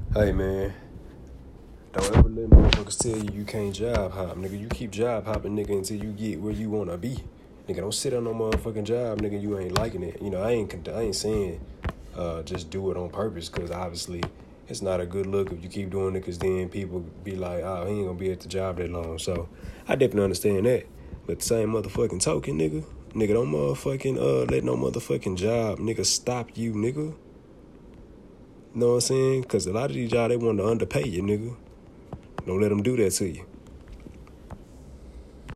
Hey man, don't ever let motherfuckers tell you can't job hop, nigga. You keep job hopping, nigga, until you get where you wanna be, nigga. Don't sit on no motherfucking job, nigga. You ain't liking it. You know, I ain't saying just do it on purpose, cause obviously it's not a good look if you keep doing it, cause then people be like, oh, he ain't gonna be at the job that long. So I definitely understand that, but the same motherfucking token, nigga, don't motherfucking let no motherfucking job, nigga, stop you, nigga. You know what I'm saying? Cause a lot of these jobs they want to underpay you, nigga. Don't let them do that to you.